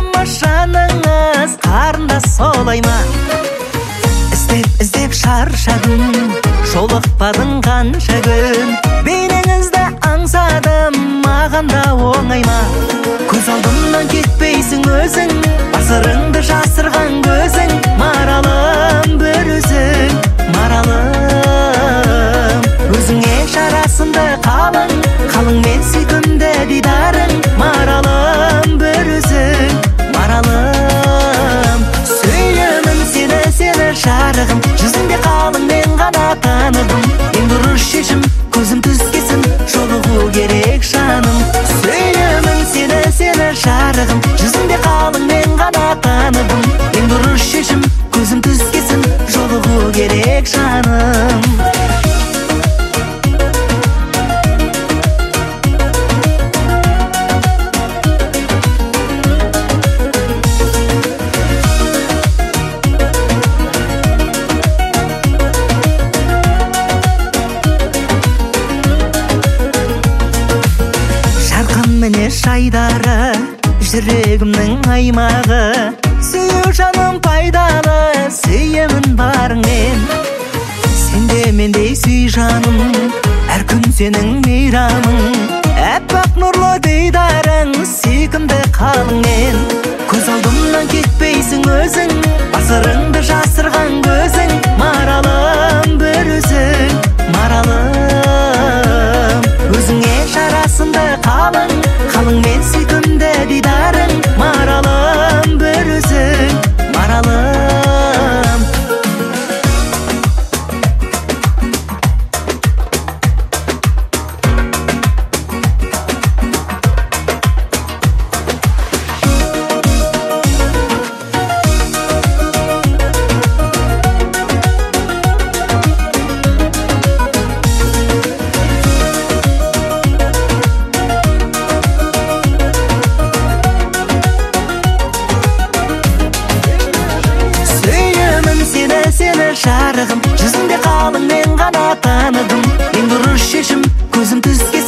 ма жаныңыз, қарындас солай ма? Іздеп шаршадым, жолықпадың қанша күн. Бейнеңізді аңсадым, маған да оңай ма? Көз алдымнан кетпейсің өзің, сырыңды жасырған көзің. Маралым бір өзің, маралым. Өзіңе жарасымды қалың, қалың мен сүйкімді дидарың. Маралым бір өзің, маралым. Сүйемін сені, сені жарығым, жүзіңде қалың мен ғана таныдым. Ең дұрыс шешім, көзім түскесін, жолығу керек жаным. Сүйемін сені, сені жарығым, жүзіңде қалың мен ғана таныдым. Ең дұрыс шешім, көзім түскесін, жолығу керек жаным. Міне шайдары, жүрегімнің аймағы. Сүйеу жаным пайдалы, сүйемін барыңмен. Сен де мендей сүй жаным, әр күн сенің мейрамың. Әппақ нұрлы дидарың, сүйкімді қалыңмен. Көз алдымнан кетпейсің өзің, сырыңды жасырған көзің. Маралым бір өзің, маралым. Өзіңе жарасымды қалың, қалың мен сүйкімді дидарың. Маралым бір өзің, маралым. Сені жарығым, жүзіңде қалың мен ғана таныдым. Ең дұрыс шешім, көзім түскесін,